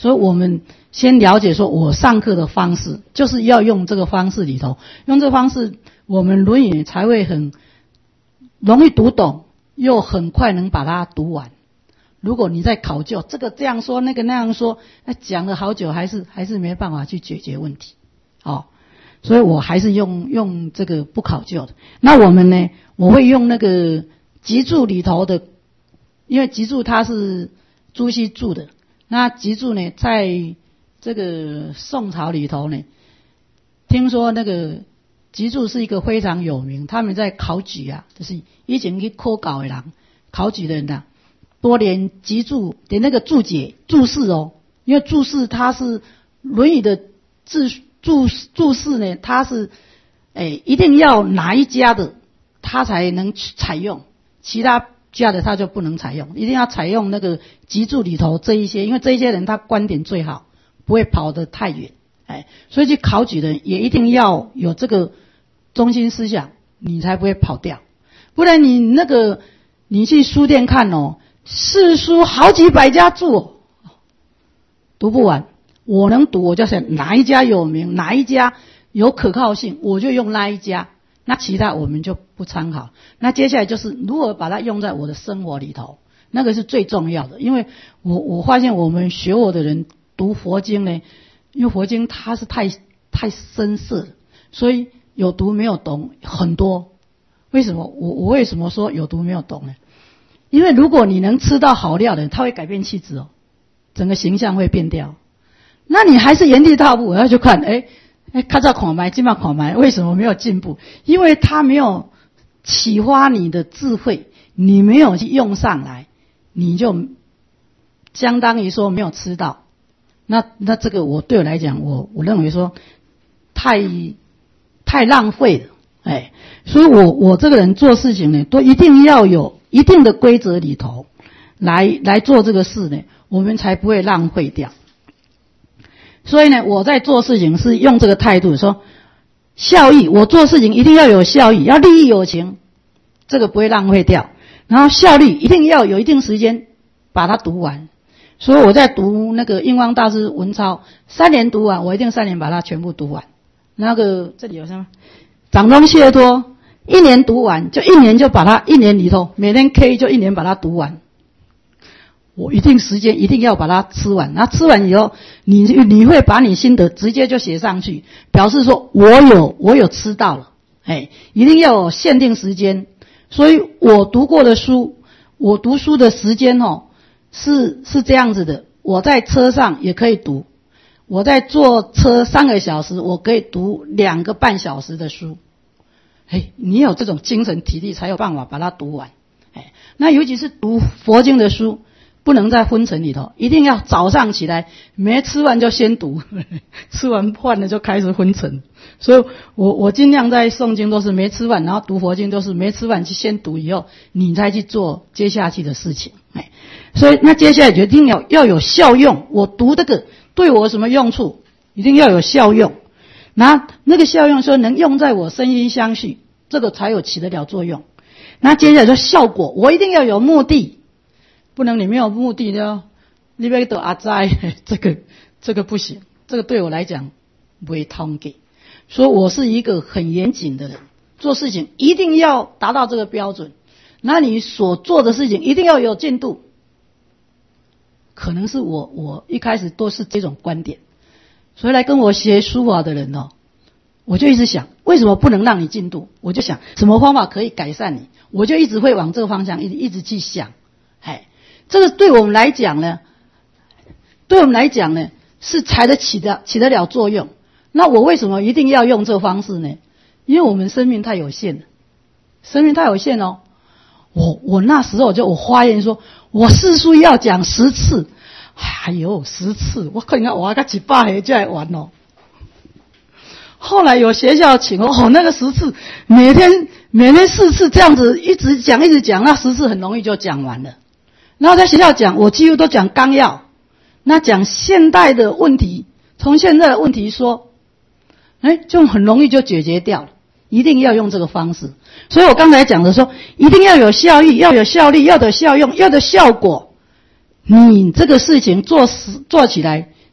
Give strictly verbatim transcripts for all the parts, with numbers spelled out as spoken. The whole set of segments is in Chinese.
所以我们先了解说，我上课的方式就是要用这个方式里头，用这个方式，我们《论语》才会很容易读懂，又很快能把它读完。如果你在考究这个这样说，那个那样说，那讲了好久，还是还是没办法去解决问题。哦，所以我还是用用这个不考究的。那我们呢，我会用那个集注里头的，因为集注它是朱熹注的。那集注呢，在这个宋朝里头呢，听说那个集注是一个非常有名，他们在考举啊，就是以前去考稿的人，考举的人啊，多连集注的那个注解注释哦，因为注释它是《论语》的注注注释呢，它是诶一定要哪一家的，它才能采用，其他家的他就不能采用，一定要采用那个集注里头这一些，因为这一些人他观点最好，不会跑得太远，哎，所以去考举的人也一定要有这个中心思想，你才不会跑掉。不然你那个你去书店看哦，四书好几百家注哦，读不完。我能读，我就想哪一家有名，哪一家有可靠性，我就用那一家。那其他我们就不参考。那接下来就是如何把它用在我的生活里头，那个是最重要的。因为我我发现我们学我的人读佛经呢，因为佛经它是太太深涩，所以有读没有懂很多。为什么我我为什么说有读没有懂呢？因为如果你能吃到好料的人，他会改变气质哦，整个形象会变掉。那你还是原地踏步，然后就看哎。哎，看到看埋，今晚看埋，为什么没有进步？因为他没有启发你的智慧，你没有去用上来，你就相当于说没有吃到。那那这个我对我来讲，我我认为说太太浪费了，哎，所以我我这个人做事情呢，都一定要有一定的规则里头来来做这个事呢，我们才不会浪费掉。所以呢，我在做事情是用这个态度，说效益，我做事情一定要有效益，要利益有情，这个不会浪费掉。然后效率一定要有一定时间把它读完。所以我在读那个印光大师文钞，三年读完，我一定三年把它全部读完。那个这里有什么？掌中解脱，一年读完，就一年就把它一年里头每天 K 就一年把它读完。我一定时间一定要把它吃完，那吃完以后，你你会把你心得直接就写上去，表示说我有我有吃到了，哎，一定要有限定时间。所以我读过的书，我读书的时间哦，是是这样子的，我在车上也可以读，我在坐车三个小时，我可以读两个半小时的书。哎，你有这种精神体力才有办法把它读完。哎，那尤其是读佛经的书。不能在昏沉里头，一定要早上起来没吃完就先读，吃完饭了就开始昏沉。所以我我尽量在诵经都是没吃饭，然后读佛经都是没吃饭去先读以后，你再去做接下去的事情。哎，所以那接下来决定要要有效用，我读这个对我有什么用处，一定要有效用。那那个效用说能用在我身心相续，这个才有起得了作用。那接下来说效果，我一定要有目的。不能你没有目的的，你要得阿斋，这个这个不行，这个对我来讲不会通给。所以我是一个很严谨的人，做事情一定要达到这个标准。那你所做的事情一定要有进度。可能是我我一开始都是这种观点，所以来跟我学书法的人哦，我就一直想，为什么不能让你进度？我就想什么方法可以改善你，我就一直会往这个方向一直一直去想，哎。这个对我们来讲呢，对我们来讲呢，是才得起的起得了作用。那我为什么一定要用这个方式呢？因为我们生命太有限了，生命太有限哦。我我那时候就我发言说，我四书要讲十次，哎呦十次，我看你看我个几百回就来玩哦。后来有学校请我，哦那个十次，每天每天四次这样子一直讲一直讲，那十次很容易就讲完了。然后在学校讲，我几乎都讲纲要，那讲现代的问题，从现在的问题说，哎，就很容易就解决掉了。一定要用这个方式。所以我刚才讲的说，一定要有效益，要有效力，要有效用，要有效果。你这个事情做做起来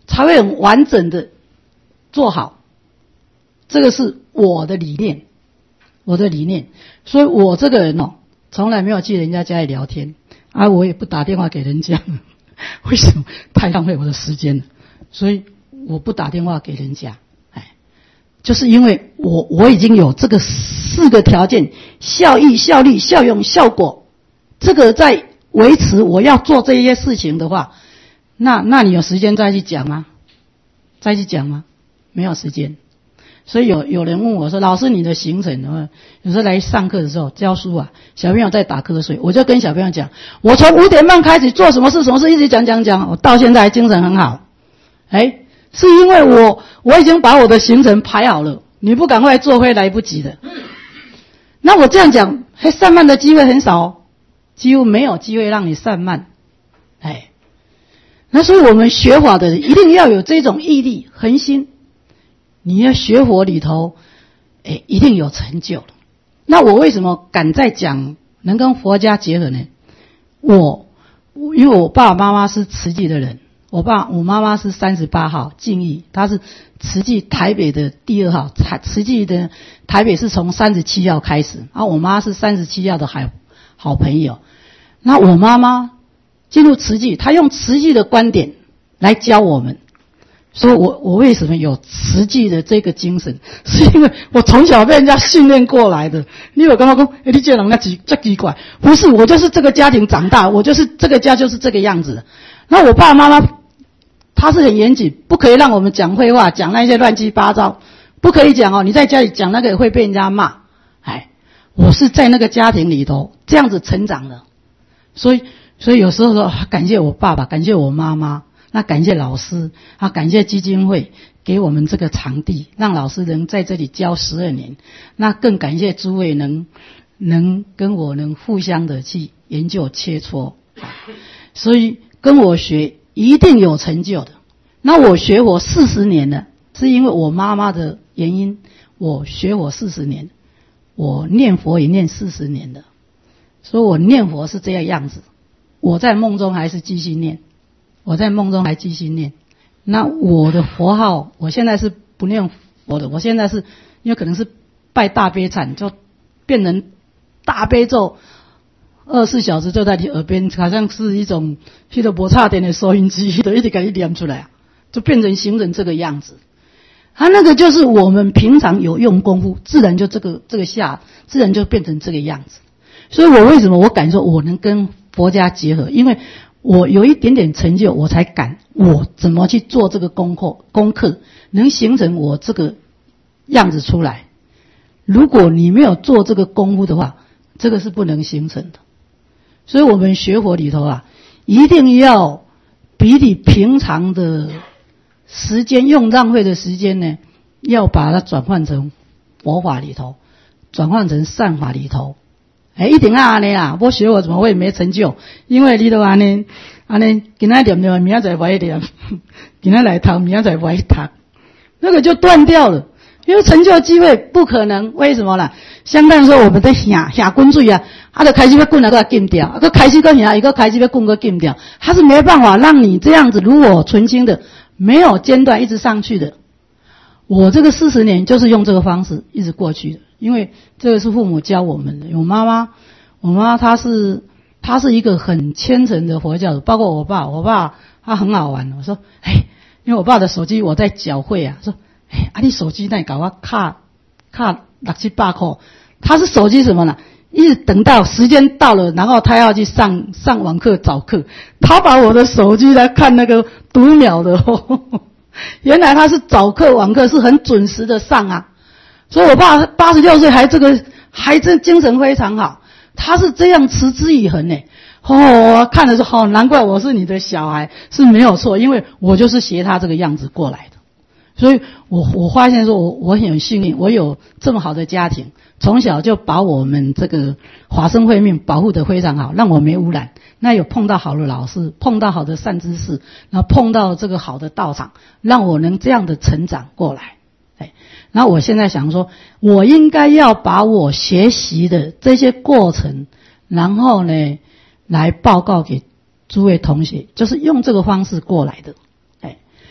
才会很完整的做好。这个是我的理念，我的理念。所以我这个人哦，从来没有去人家家里聊天啊，我也不打电话给人家，为什么？太浪费我的时间了。所以我不打电话给人家，哎，就是因为我我已经有这个四个条件：效益、效率、效用、效果。这个在维持我要做这些事情的话，那那你有时间再去讲吗？再去讲吗？没有时间。所以有有人问我说：“老师，你的行程呢？”有时候来上课的时候教书啊，小朋友在打瞌睡，我就跟小朋友讲：“我从五点半开始做什么事，什么事一直讲讲讲，我到现在精神很好。”哎，是因为我我已经把我的行程排好了，你不赶快做会来不及的。那我这样讲，还散漫的机会很少哦，几乎没有机会让你散漫。哎，那所以我们学法的人一定要有这种毅力、恒心。你要学佛里头，哎，一定有成就了。那我为什么敢再讲能跟佛家结合呢？我因为我爸爸妈妈是慈济的人，我爸我妈妈是三十八号敬义，她是慈济台北的第二号，慈济的台北是从三十七号开始，然后我妈是三十七号的好好朋友。那我妈妈进入慈济，她用慈济的观点来教我们。所以我我为什么有慈济的这个精神，是因为我从小被人家训练过来的。你有跟我说，哎，你这人那奇这奇怪，不是我就是这个家庭长大，我就是这个家就是这个样子的。那我爸爸妈妈他是很严谨，不可以让我们讲废话，讲那些乱七八糟，不可以讲哦。你在家里讲那个会被人家骂。哎，我是在那个家庭里头这样子成长的，所以所以有时候说感谢我爸爸，感谢我妈妈。那感谢老师啊，感谢基金会给我们这个场地，让老师能在这里教十二年。那更感谢诸位能能跟我能互相的去研究切磋，所以跟我学一定有成就的。那我学佛四十年了，是因为我妈妈的原因，我学佛四十年，我念佛也念四十年了，所以我念佛是这个样子。我在梦中还是继续念。我在梦中还继续念，那我的佛号，我现在是不念佛的，我现在是因为可能是拜大悲忏，就变成大悲咒，二十四小时就在你耳边，好像是一种那个不差点的收音机，就一直给你念出来，就变成形成这个样子。他、啊、那个就是我们平常有用功夫，自然就这个这个下，自然就变成这个样子。所以我为什么我敢说我能跟佛家结合，因为我有一点点成就，我才敢我怎么去做这个功课，功课能形成我这个样子出来。如果你没有做这个功夫的话，这个是不能形成的。所以我们学佛里头啊，一定要比你平常的时间用浪费的时间呢，要把它转换成佛法里头，转换成善法里头。哎，一定要安尼啦！我学我怎么会没成就？因为你都安尼，安尼今天念念，明仔载不爱念；今天来读，明仔载不爱读，那个就断掉了。因为成就机会不可能，为什么呢？相当于说我们在下下滚水啊，他就开始要滚了，都要禁掉；他开始个下，一个开始要滚个禁掉，他是没办法让你这样子如我纯清的，没有间断一直上去的。我这个四十年就是用这个方式一直过去的。因为这个是父母教我们的，我妈妈，我妈妈她是她是一个很虔诚的佛教徒，包括我爸，我爸他很好玩。我说，哎，因为我爸的手机我在缴费啊，说，哎，啊你手机那搞我卡卡六七百块，他是手机什么呢？一直等到时间到了，然后他要去上上网课找课，他把我的手机来看那个读秒的哦，原来他是找课网课是很准时的上啊。所以我爸八十六岁还这个还真精神非常好，他是这样持之以恒呢。哦，看的是好、哦，难怪我是你的小孩是没有错，因为我就是学他这个样子过来的。所以我我发现说我我很有幸运，我有这么好的家庭，从小就把我们这个法身慧命保护得非常好，让我没污染。那有碰到好的老师，碰到好的善知识，然后碰到这个好的道场，让我能这样的成长过来。哎，然后我现在想说，我应该要把我学习的这些过程，然后呢，来报告给诸位同学，就是用这个方式过来的。哎，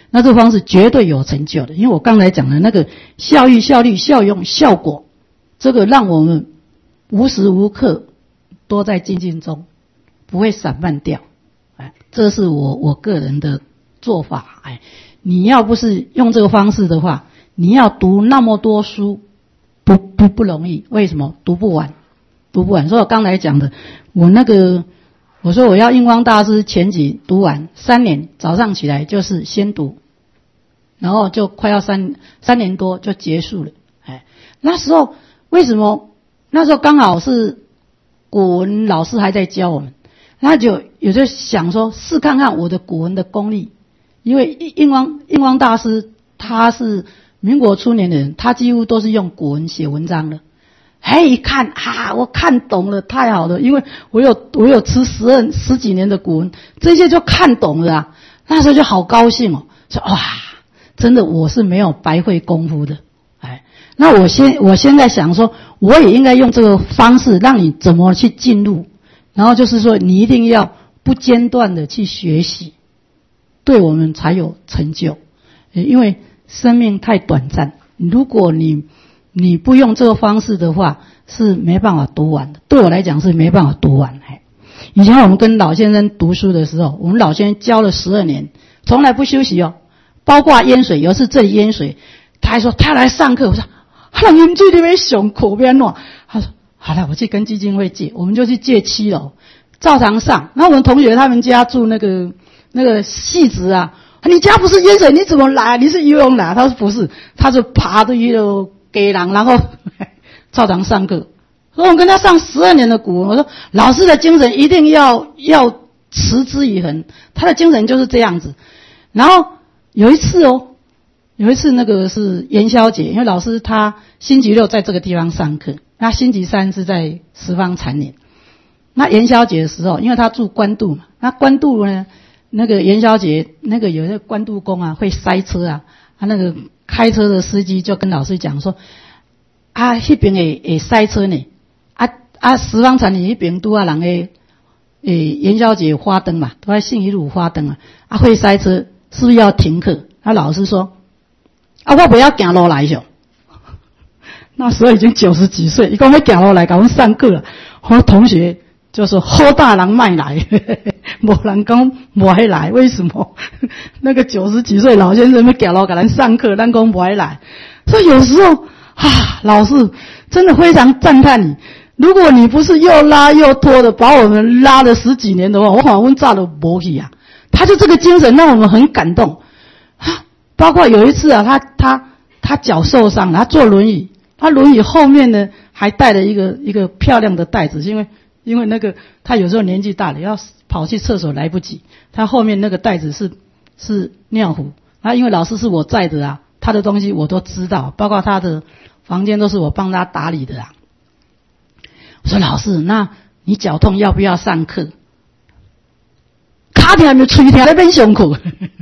那这个方式绝对有成就的。因为我刚才讲的那个效益、效率、效用、效果，这个让我们无时无刻都在精进中，不会散漫掉。哎，这是我我个人的做法。哎，你要不是用这个方式的话，你要读那么多书，不不不容易。为什么？读不完，读不完。所以我刚才讲的，我那个我说我要印光大师全集读完三年，早上起来就是先读，然后就快要三三年多就结束了。哎，那时候为什么？那时候刚好是古文老师还在教我们，那就有就想说试看看我的古文的功力，因为印光印光大师他是民国初年的人，他几乎都是用古文写文章的。哎，一看啊，我看懂了，太好了，因为我有我有吃十二十几年的古文，这些就看懂了啊。那时候就好高兴哦，说哇，真的我是没有白费功夫的。哎，那我现我现在想说，我也应该用这个方式，让你怎么去进入，然后就是说，你一定要不间断的去学习，对我们才有成就。因为生命太短暂，如果你你不用这个方式的话，是没办法读完的。对我来讲是没办法读完。以前我们跟老先生读书的时候，我们老先生教了十二年，从来不休息哦，包括淹水，有一次这里淹水，他还说他来上课，我说啊，你们这里面熊口边乱，他说好了，我去跟基金会借，我们就去借七楼，照常上。然后我们同学他们家住那个那个戏子啊，你家不是淹水，你怎么来？你是游泳来？他说不是，他就爬着一路给狼，然后照常上课。所以我跟他上十二年的古文，我说老师的精神一定要要持之以恒，他的精神就是这样子。然后有一次哦，有一次那个是元宵节，因为老师他星期六在这个地方上课，那星期三是在十方禅林。那元宵节的时候，因为他住关渡嘛，那关渡呢，那个元宵节那个有那个关渡宫啊会塞车啊，他那个开车的司机就跟老师讲说，啊，那边会会塞车呢，啊啊，十方禅林那边都啊人诶诶元宵节花灯嘛，都在信义路花灯啊，啊会塞车，是不是要停课？他老师说，啊我不要走路来上，那时候已经九十几岁，他说要走路来给我们上课了，我同学就说好大人卖来，没人讲不爱来，为什么？那个九十几岁老先生要走路给咱上课，咱讲不爱来。所以有时候啊，老师真的非常赞叹你。如果你不是又拉又拖的把我们拉了十几年的话，我好像炸了没去啊。他就这个精神让我们很感动啊。包括有一次啊，他他他脚受伤了，他坐轮椅，他轮椅后面呢还带了一个一个漂亮的袋子，因为因为那个他有时候年纪大了，要跑去厕所来不及，他后面那个袋子是是尿壶。啊，因为老师是我载的啊，他的东西我都知道，包括他的房间都是我帮他打理的啊。我说老师，那你脚痛要不要上课？卡痛还没吹痛，那边胸口。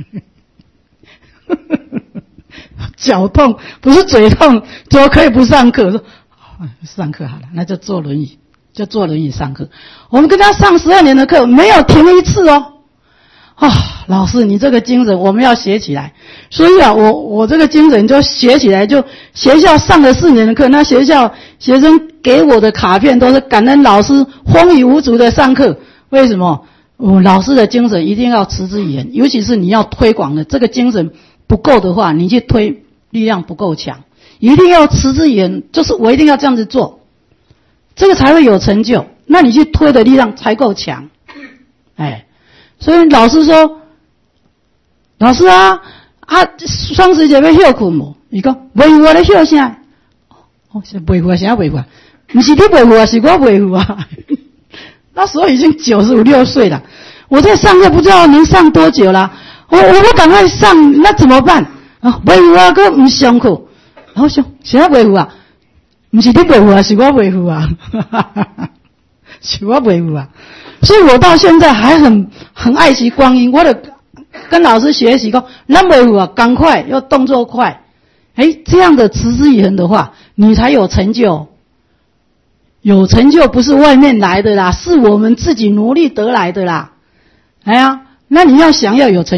脚痛不是嘴痛，怎么可以不上课？我说、哦、上课好了，那就坐轮椅，就坐轮椅上课。我们跟他上十二年的课，没有停一次哦。啊、哦，老师，你这个精神我们要学起来。所以啊，我我这个精神就学起来，就学校上了四年的课，那学校学生给我的卡片都是感恩老师风雨无阻的上课。为什么？嗯，老师的精神一定要持之以恒，尤其是你要推广的这个精神不够的话，你去推力量不够强，一定要持之以恒，就是我一定要这样子做，这个才会有成就。那你去推的力量才够强。哎，所以老师说，老师啊啊，双十节要休困无？伊讲袂赴啊，咧休啥？哦，是袂赴啊，啥袂赴啊？不是你袂赴啊，是我袂赴啊。那时候已经九十五六岁了，我在上课不知道能上多久了。我我不赶快上，那怎么办？啊，袂赴啊，搁唔上课，然后想啥袂赴啊？不是你袂赴啊，是我袂赴啊。是我袂赴啊。所以我到现在还很很爱惜光阴，我的。跟老师学习说，咱袂赴啊，赶快要动作快，哎，这样的持之以恒的话，你才有成就。有成就不是外面来的啦，是我们自己努力得来的啦。哎呀，那你要想要有成就，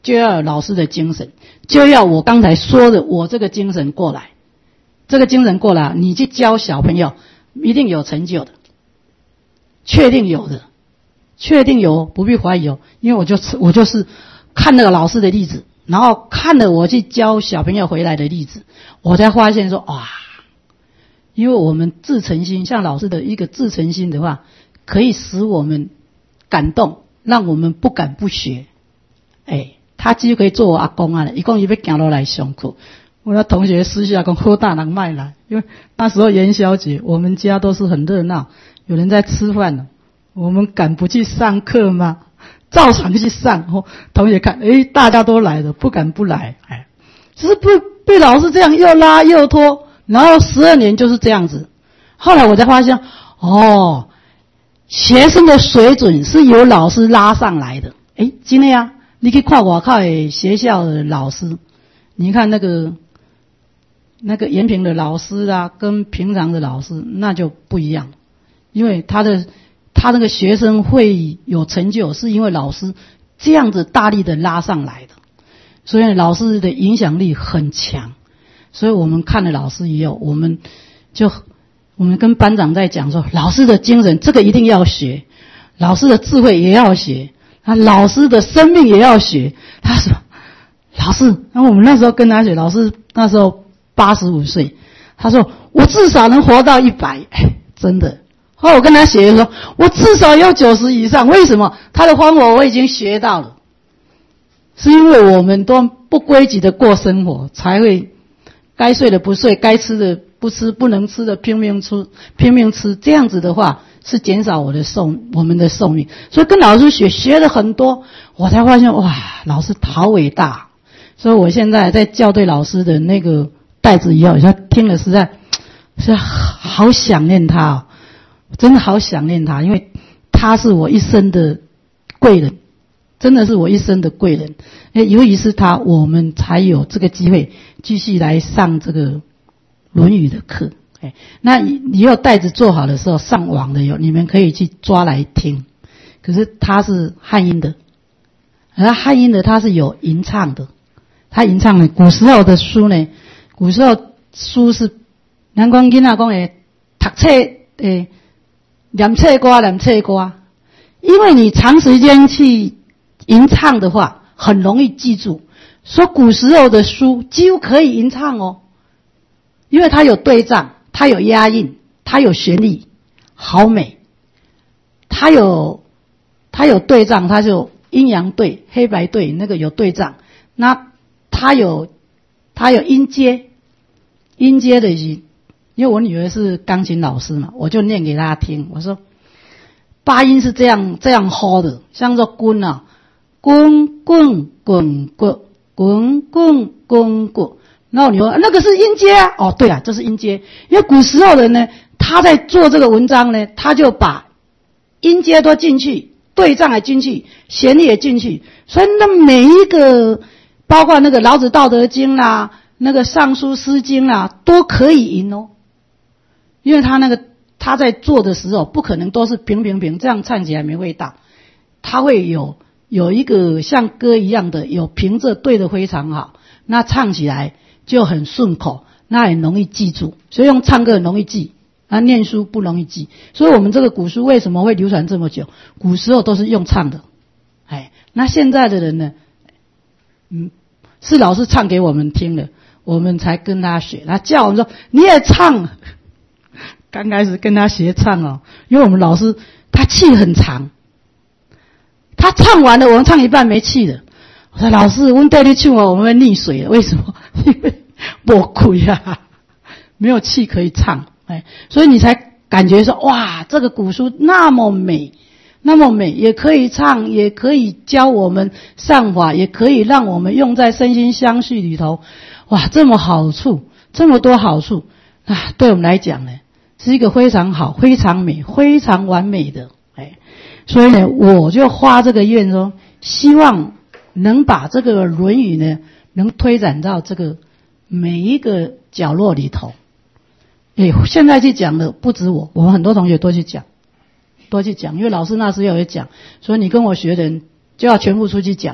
就要有老师的精神，就要我刚才说的我这个精神过来，这个精神过来，你去教小朋友，一定有成就的，确定有的，确定有，不必怀疑哦。因为我就是我就是看那个老师的例子，然后看了我去教小朋友回来的例子，我才发现说哇，因为我们自诚心，像老师的一个自诚心的话，可以使我们感动，让我们不敢不学。哎，他几乎可以做我阿公啊了，一共伊要行落来上课。我的同学私下讲好大人卖来，因为那时候元宵节，我们家都是很热闹，有人在吃饭呢，我们敢不去上课吗？照常去上。哦，同学看，哎，大家都来了，不敢不来。哎，只是被被老师这样又拉又拖，然后十二年就是这样子。后来我才发现，哦，学生的水准是由老师拉上来的。哎，真的啊，你去看外口的学校的老师，你看那个那个延平的老师啊，跟平常的老师那就不一样，因为他的他那个学生会有成就，是因为老师这样子大力的拉上来的，所以老师的影响力很强。所以我们看了老师以后，我们就我们跟班长在讲说，老师的精神这个一定要学，老师的智慧也要学，他老师的生命也要学。他说老师，那我们那时候跟他学，老师那时候八十五岁，他说我至少能活到一百，哎，真的。后来我跟他学说，我至少要九十以上。为什么？他的方法我已经学到了，是因为我们都不规矩的过生活，才会该睡的不睡，该吃的不吃，不能吃的拼命吃，拼命吃。这样子的话是减少我的寿我们的寿命。所以跟老师学学了很多，我才发现哇，老师好伟大。所以我现在在校对老师的那个袋子以后，他听了实在是好想念他哦，真的好想念他，因为他是我一生的贵人，真的是我一生的贵人。由于是他，我们才有这个机会继续来上这个《论语》的课。哎，那以后袋子做好的时候，上网的有，你们可以去抓来听。可是他是汉音的，而汉音的他是有吟唱的。他吟唱的古时候的书呢，古时候书是咱讲囡仔讲的读册诶，念册歌念册歌，因为你长时间去吟唱的话，很容易记住。说古时候的书几乎可以吟唱哦，因为它有对仗，它有押韵，它有旋律，好美。它有它有对仗，它就阴阳对、黑白对，那个有对仗。那他有，他有音阶，音阶的是，因为我女儿是钢琴老师嘛，我就念给她听。我说，八音是这样这样 hold 的，像说滚啊，滚滚滚滚滚滚滚滚。然后你说那个是音阶啊？哦，对啊，这是音阶。因为古时候人呢，他在做这个文章呢，他就把音阶都进去，对仗也进去，旋律也进去，所以那每一个。包括那个老子道德经啦，那个尚书诗经啦，都可以吟哦。因为他那个他在做的时候，不可能都是平平平，这样唱起来没味道。他会有有一个像歌一样的，有平仄对得非常好，那唱起来就很顺口，那很容易记住。所以用唱歌很容易记，那念书不容易记。所以我们这个古书为什么会流传这么久？古时候都是用唱的，哎，那现在的人呢？嗯，是老师唱给我们听的，我们才跟他学。他叫我们说你也唱，刚开始跟他学唱哦，因为我们老师他气很长，他唱完了，我们唱一半没气了。我说老师，我们带你去玩，我们会溺水了。为什么？因为没气啊，没有气可以唱，哎，所以你才感觉说哇，这个古书那么美。那么美，也可以唱，也可以教我们上法，也可以让我们用在身心相续里头。哇，这么好处，这么多好处啊！对我们来讲呢，是一个非常好、非常美、非常完美的。哎，所以呢，我就发这个愿说，希望能把这个《论语》呢，能推展到这个每一个角落里头。哎，现在去讲的不止我，我们很多同学都去讲。多去讲，因为老师那时候也讲，所以你跟我学的人就要全部出去讲，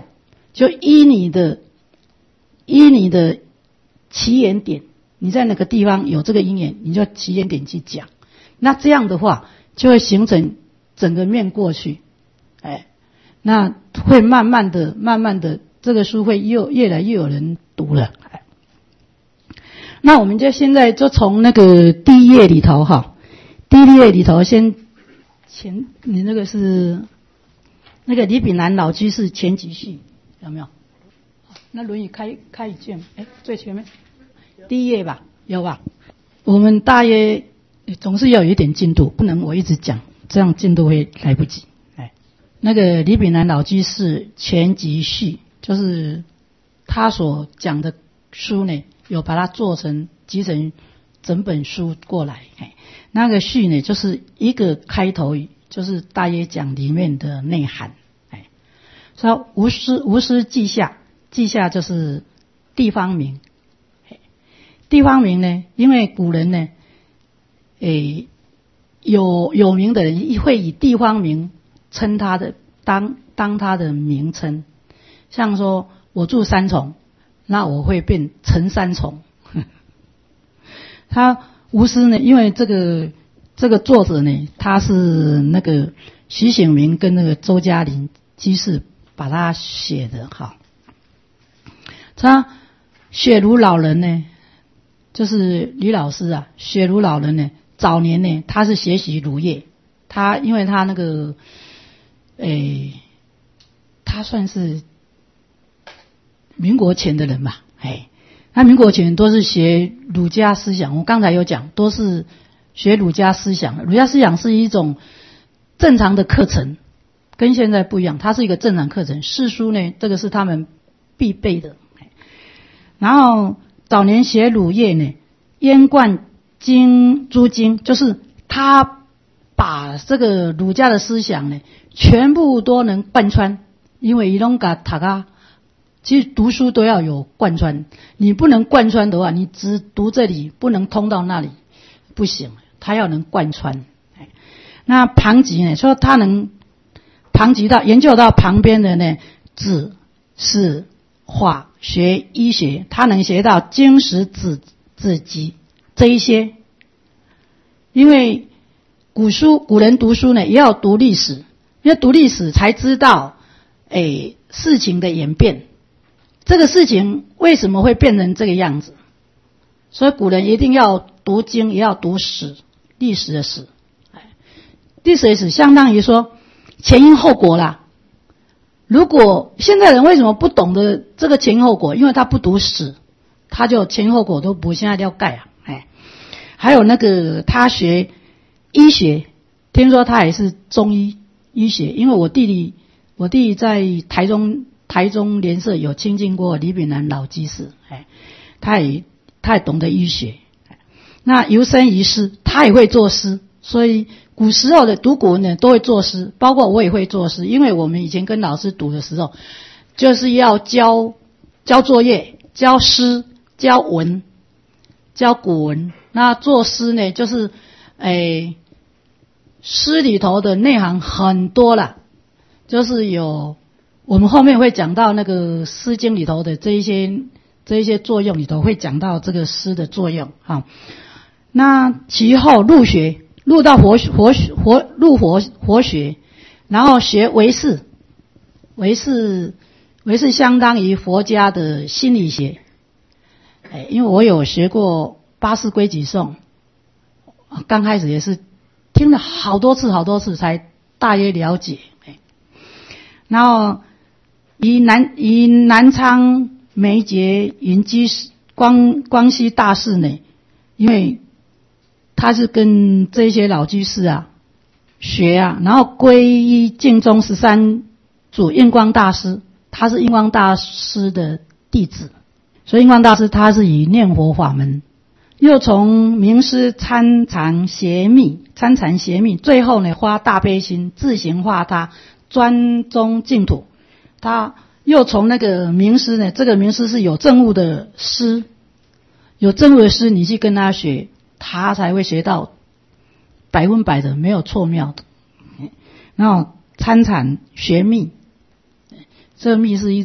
就依你的依你的起眼点，你在哪个地方有这个因缘，你就起眼点去讲。那这样的话，就会形成整个面过去，哎，那会慢慢的、慢慢的，这个书会越越来越有人读了。哎，那我们就现在就从那个第一页里头哈，第一页里头先前你那个是那个李炳南老居士前几序有没有？那轮椅开开一卷，哎，最前面第一页吧，有吧？我们大约总是要有一点进度，不能我一直讲，这样进度会来不及。哎，那个李炳南老居士全集序，就是他所讲的书呢，有把它做成集成整本书过来。哎，那个序呢，就是一个开头语，就是大约讲里面的内涵。哎，说无师无师记下，记下就是地方名。地方名呢，因为古人呢，诶，有有名的人会以地方名称他的当当他的名称，像说我住三重，那我会变陈三重。他吴师呢，因为这个这个作者呢，他是那个徐醒明跟那个周嘉林居士把他写的哈。他雪庐老人呢，就是李老师啊，雪庐老人呢，早年呢，他是学习儒业，他因为他那个，诶，他算是民国前的人吧，哎，他民国前都是学儒家思想，我刚才有讲，都是学儒家思想的。儒家思想是一种正常的课程，跟现在不一样，它是一个正常课程。四书呢，这个是他们必备的。然后早年学儒业呢，淹贯经诸经，就是他把这个儒家的思想呢，全部都能贯穿。因为伊拢甲读啊，其实读书都要有贯穿，你不能贯穿的话，你只读这里不能通到那里，不行，他要能贯穿。那旁及呢，说他能旁及到研究到旁边的呢，字是化学医学，他能学到经史子子集这一些。因为古书古人读书呢，也要读历史，因为读历史才知道诶事情的演变，这个事情为什么会变成这个样子。所以古人一定要读经，也要读史，历史的史。历史的史相当于说前因后果啦。如果现在人为什么不懂得这个前因后果？因为他不读史，他就前因后果都不现在要盖啊。哎，还有那个他学医学，听说他也是中医医学，因为我弟弟我弟弟在台中台中联社有亲近过李炳南老居士，哎，他也他也懂得医学。那游生于诗，他也会作诗，所以古时候的读古文呢都会作诗，包括我也会作诗，因为我们以前跟老师读的时候，就是要教教作业、教诗、教文、教古文。那作诗呢，就是诶，诗里头的内涵很多啦，就是有我们后面会讲到那个《诗经》里头的这一些这一些作用里头会讲到这个诗的作用哈。那其后入学。入到佛佛佛入佛佛学，然后学唯识，唯识唯识相当于佛家的心理学。哎，因为我有学过八识归己颂，刚开始也是听了好多次好多次才大约了解。哎，然后以南以南昌梅杰云居光光绪大士呢，因为他是跟这些老居士啊学啊，然后皈依净宗十三祖印光大师，他是印光大师的弟子，所以印光大师他是以念佛法门，又从名师参禅学密，参禅学密，最后呢发大悲心，自行化他，专宗净土。他又从那个名师呢，这个名师是有证悟的师，有证悟的师，你去跟他学，他才会学到百分百的没有错妙的。然后参禅学密，这密是一个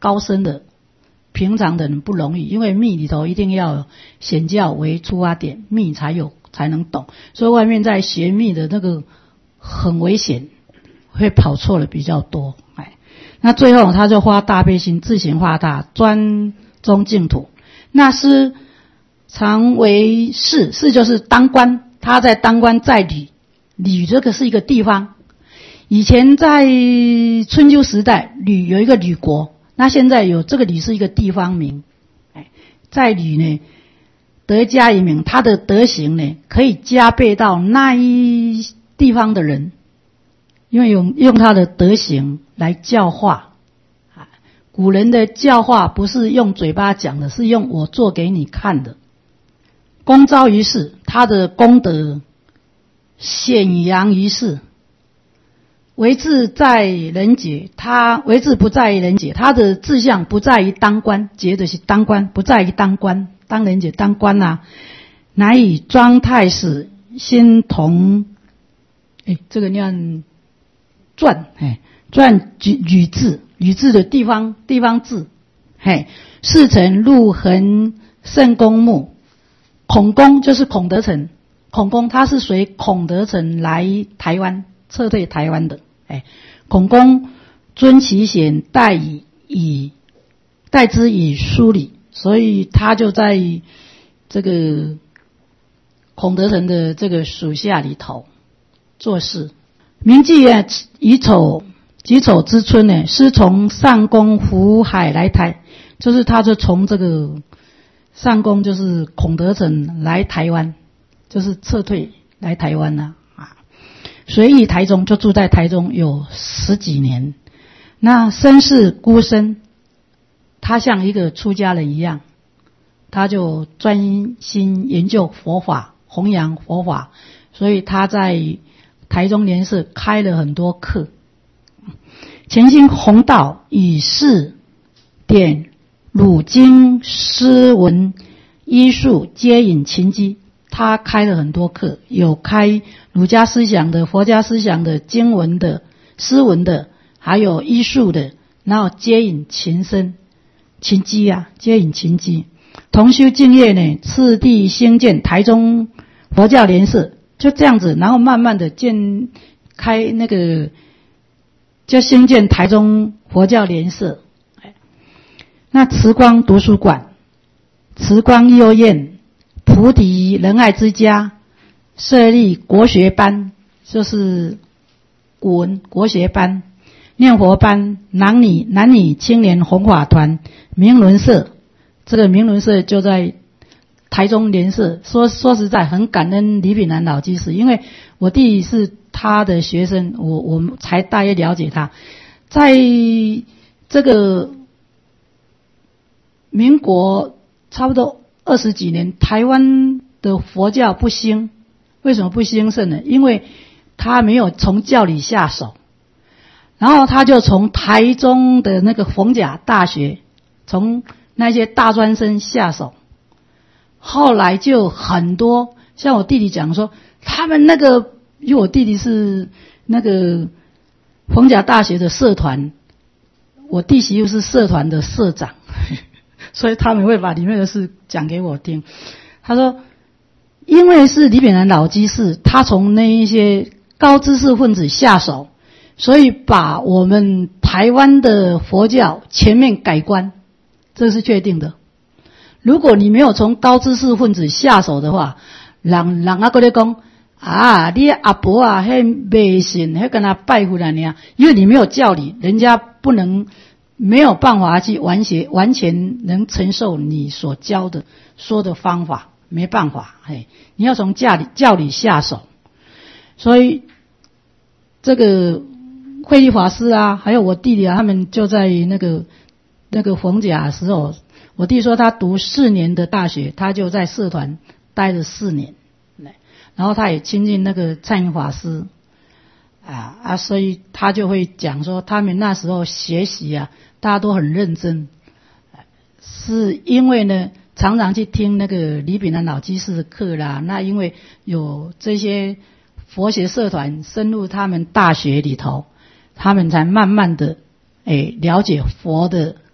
高深的，平常的人不容易，因为密里头一定要显教为出发点，密才有才能懂，所以外面在学密的那个很危险，会跑错了比较多。哎，那最后他就发大悲心，自行化大，专宗净土。那师常为士，士就是当官，他在当官在吕，吕这个是一个地方。以前在春秋时代，吕有一个吕国，那现在有这个吕是一个地方名。哎，在吕呢得加一名，他的德行呢可以加倍到那一地方的人，因为用用他的德行来教化。古人的教化不是用嘴巴讲的，是用我做给你看的。功昭于世，他的功德显扬于世。为志在人杰，他为志不在于人杰，他的志向不在于当官，杰的是当官，不在于当官，当人杰当官啊，乃以庄太史心同，哎，这个念传，哎，传吕雉，吕雉的地方地方志，嘿，事成陆恒圣公墓。孔公就是孔德成，孔公他是随孔德成来台湾撤退台湾的。哎，孔公尊其贤，代以以代之以书礼，所以他就在这个孔德成的这个属下里头做事。明季啊，乙丑己丑之春呢，师从上宫福海来台，就是他就从这个上宫就是孔德成来台湾，就是撤退来台湾啊，啊，随意台中，就住在台中有十几年。那身是孤身，他像一个出家人一样，他就专心研究佛法，弘扬佛法，所以他在台中莲社开了很多课。潜心弘道，以释典儒经诗文医术接引勤机，他开了很多课，有开儒家思想的、佛家思想的、经文的、诗文的，还有医术的，然后接引勤身勤机啊，接引勤机。同修敬业呢，次第兴建台中佛教莲社，就这样子，然后慢慢的建开那个就兴建台中佛教莲社。那慈光图书馆、慈光幼院、菩提仁爱之家，设立国学班，就是古文国学班、念佛班、男女男女青年弘法团、明伦社。这个明伦社就在台中莲社。说说实在，很感恩李炳南老居士，因为我弟是他的学生，我我才大约了解他。在这个民国差不多二十几年，台湾的佛教不兴。为什么不兴盛呢？因为他没有从教理下手，然后他就从台中的那个逢甲大学，从那些大专生下手。后来就很多，像我弟弟讲说，他们那个，因为我弟弟是那个逢甲大学的社团，我弟媳又是社团的社长。所以他们会把里面的事讲给我听。他说，因为是李炳南老居士，他从那一些高知识分子下手，所以把我们台湾的佛教全面改观，这是确定的。如果你没有从高知识分子下手的话，人人啊，跟你讲啊，你阿伯啊，那迷信，那跟他拜回来呢，因为你没有教理，人家不能。没有办法去完全完全能承受你所教的说的方法，没办法，嘿，你要从教理教理下手。所以这个慧律法师啊，还有我弟弟啊，他们就在那个那个逢甲的时候，我弟说他读四年的大学，他就在社团待了四年，然后他也亲近那个蔡英法师。啊啊，所以他就会讲说，他们那时候学习啊，大家都很认真，是因为呢，常常去听那个李炳南老居士的课啦。那因为有这些佛学社团深入他们大学里头，他们才慢慢的诶了解佛的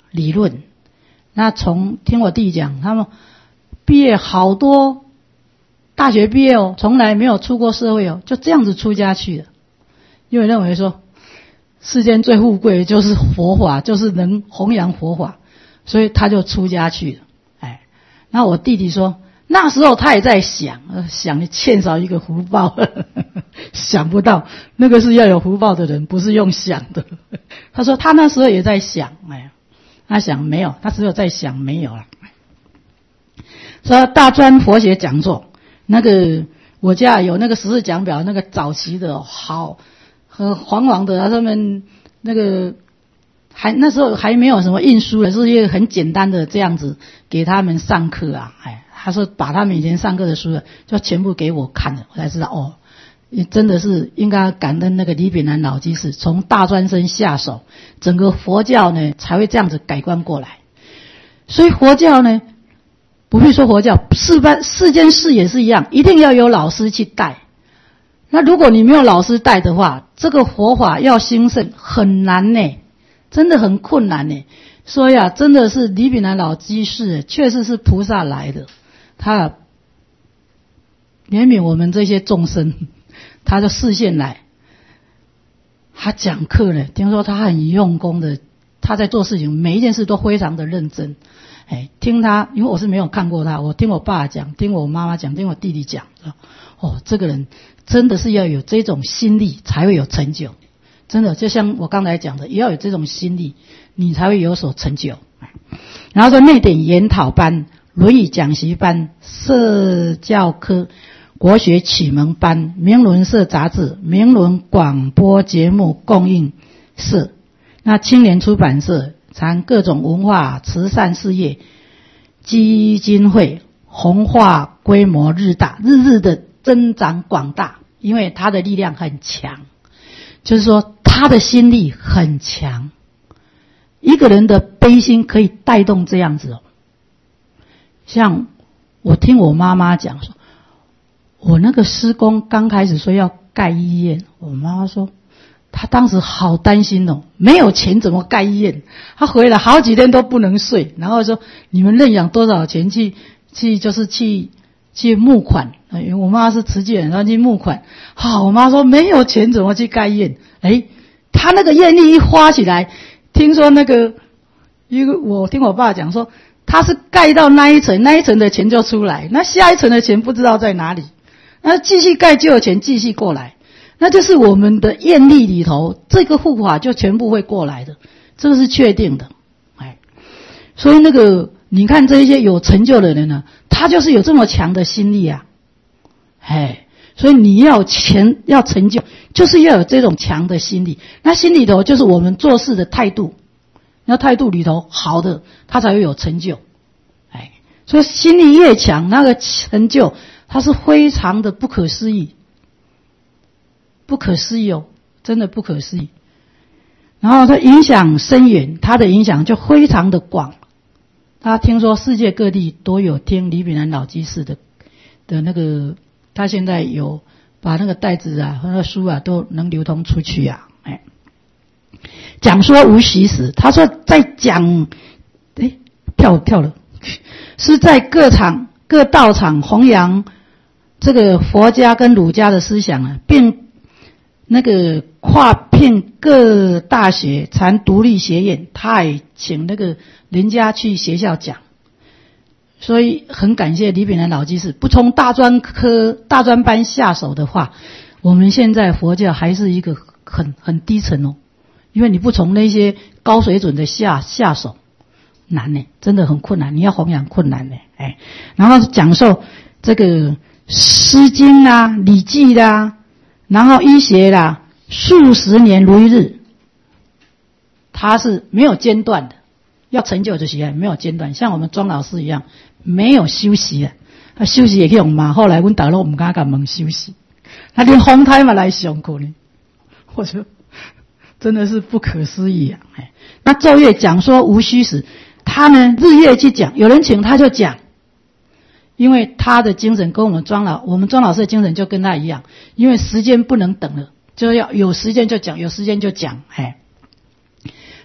理论。那从听我弟讲，他们毕业好多大学毕业哦，从来没有出过社会哦，就这样子出家去了。因为认为说世间最富贵就是佛法，就是能弘扬佛法，所以他就出家去了。哎，那我弟弟说那时候他也在想，想欠少一个福报，想不到那个是要有福报的人，不是用想的。他说他那时候也在想，哎，他想没有，他只有在想没有了。说大专佛学讲座，那个我家有那个十字讲表，那个早期的好和黄黄的，他们那个还那时候还没有什么印书的，是一个很简单的这样子给他们上课啊，哎，他说把他们以前上课的书就全部给我看了，我才知道哦，真的是应该感恩那个李炳南老居士，从大专生下手，整个佛教呢才会这样子改观过来。所以佛教呢，不必说佛教，世般世间事也是一样，一定要有老师去带。那如果你没有老师带的话，这个佛法要兴盛很难呢，真的很困难呢。所以啊，真的是李炳南老居士确实是菩萨来的，他怜悯我们这些众生，他的视线来，他讲课呢，听说他很用功的，他在做事情每一件事都非常的认真。哎，听他，因为我是没有看过他，我听我爸讲，听我妈妈讲，听我弟弟讲，哦，这个人真的是要有这种心力才会有成就，真的就像我刚才讲的，也要有这种心力，你才会有所成就。然后说内典研讨班、论语讲习班、社教科、国学启蒙班、明伦社杂志、明伦广播节目供应社，那青年出版社谈各种文化慈善事业基金会，弘化规模日大，日日的增长广大，因为他的力量很强，就是说他的心力很强，一个人的悲心可以带动这样子哦。像我听我妈妈讲说，我那个师公刚开始说要盖医院，我妈妈说他当时好担心哦，没有钱怎么盖医院？他回来好几天都不能睡，然后说你们认养多少钱去去就是去去募款，因为我妈是慈济人，然后去募款。好，我妈说没有钱怎么去盖医院？哎，他那个愿力一花起来，听说那个一个我听我爸讲说，他是盖到那一层，那一层的钱就出来，那下一层的钱不知道在哪里，那继续盖就有钱继续过来。那就是我们的愿力里头，这个护法就全部会过来的，这个是确定的。哎，所以那个你看这些有成就的人呢，他就是有这么强的心力啊。哎，所以你要成要成就，就是要有这种强的心力。那心里头就是我们做事的态度，那态度里头好的，他才会有成就。哎，所以心力越强，那个成就它是非常的不可思议。不可思议哦，真的不可思议。然后它影响深远，它的影响就非常的广。他听说世界各地都有听李炳南老居士的的那个，他现在有把那个袋子啊和那个书啊都能流通出去啊。哎，讲说无虚实，他说在讲，哎，跳跳了，是在各场各道场弘扬这个佛家跟儒家的思想啊，并那个跨遍各大学禅独立学院，他也请那个人家去学校讲，所以很感谢李炳南老居士。不从大专科大专班下手的话，我们现在佛教还是一个很很低层哦，因为你不从那些高水准的下下手，难呢，真的很困难，你要弘扬困难呢。哎，然后讲授这个诗经啊、礼记啦。然后医学啦，数十年如一日，他是没有间断的，要成就这些没有间断，像我们庄老师一样没有休息啊，他休息也可以用嘛。后来我们大陆唔敢敢问休息，他连风台嘛来上课呢，我说真的是不可思议啊！哎，那昼夜讲说无虚实，他呢日夜去讲，有人请他就讲。因为他的精神跟我们庄老，我们庄老师的精神就跟他一样，因为时间不能等了，就要有时间就讲，有时间就讲。哎，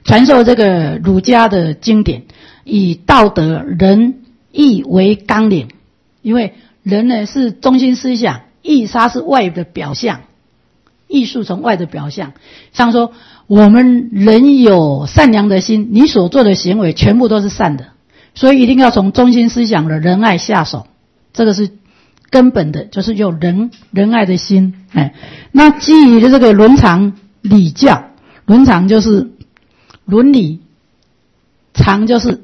传授这个儒家的经典，以道德仁义为纲领。因为人呢是中心思想，义它是外的表象，艺术从外的表象。像说我们人有善良的心，你所做的行为全部都是善的，所以一定要从中心思想的仁爱下手，这个是根本的，就是有仁仁爱的心。哎，那基于这个伦常礼教，伦常就是伦理，常就是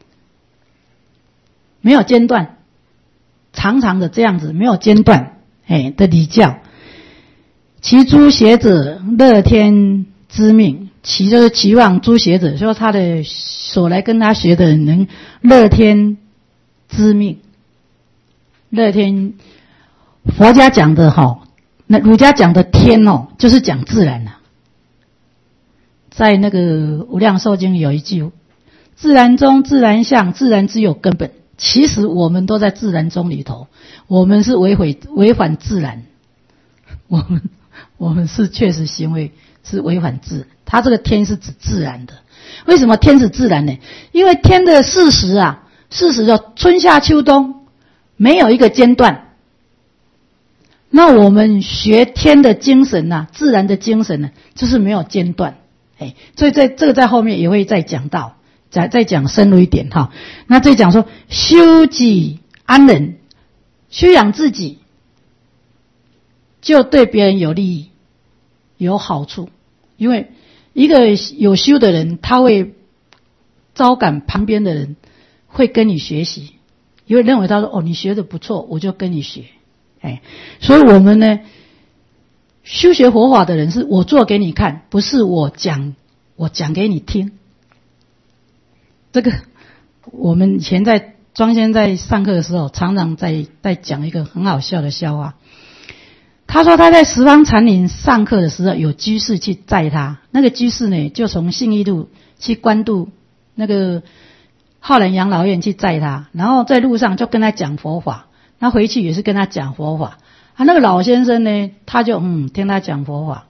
没有间断，长长的这样子没有间断，哎的礼教。其诸学者乐天知命，其就是期望诸学者，说他的所来跟他学的人能乐天知命。乐天，佛家讲的哈，那儒家讲的天哦，就是讲自然啊。在那个无量寿经有一句：自然中自然相，自然之有根本。其实我们都在自然中里头，我们是违反违反自然，我们我们是确实行为是违反自然。它这个天是指自然的，为什么天是自然呢？因为天的事实啊，事实就春夏秋冬没有一个间断。那我们学天的精神啊，自然的精神呢，就是没有间断。哎，所以在这个在后面也会再讲到，再再讲深入一点哈。那再讲说修己安人，修养自己，就对别人有利益、有好处。因为一个有修的人，他会招感旁边的人会跟你学习，因为认为他说哦你学的不错，我就跟你学。哎，所以我们呢，修学佛法的人是我做给你看，不是我讲我讲给你听。这个我们以前在庄先在上课的时候，常常在在讲一个很好笑的笑话。他说他在十方禅林上课的时候，有居士去载他，那个居士呢就从信义路去关渡那个浩然养老院去载他，然后在路上就跟他讲佛法，他回去也是跟他讲佛法。啊，那个老先生呢，他就嗯听他讲佛法。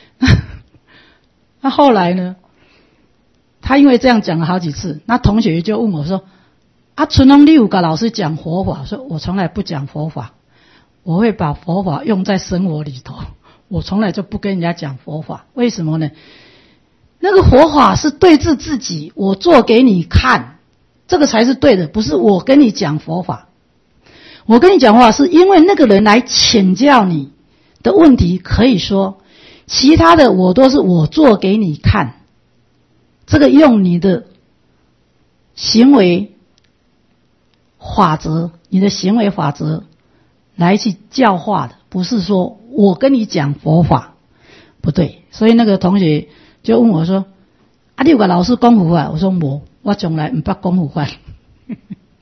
那后来呢，他因为这样讲了好几次，那同学就问我说：“啊，春龙你有跟老师讲佛法？”说：“我从来不讲佛法，我会把佛法用在生活里头，我从来就不跟人家讲佛法。为什么呢？那个佛法是对治自己，我做给你看，这个才是对的，不是我跟你讲佛法。我跟你讲话是因为那个人来请教你的问题可以说，其他的我都是我做给你看。这个用你的行为法则，你的行为法则来去教化的，不是说我跟你讲佛法，不对。所以那个同学就问我说：“啊，你有个老师讲佛法？”我说：“无，我从来唔捌讲佛法。”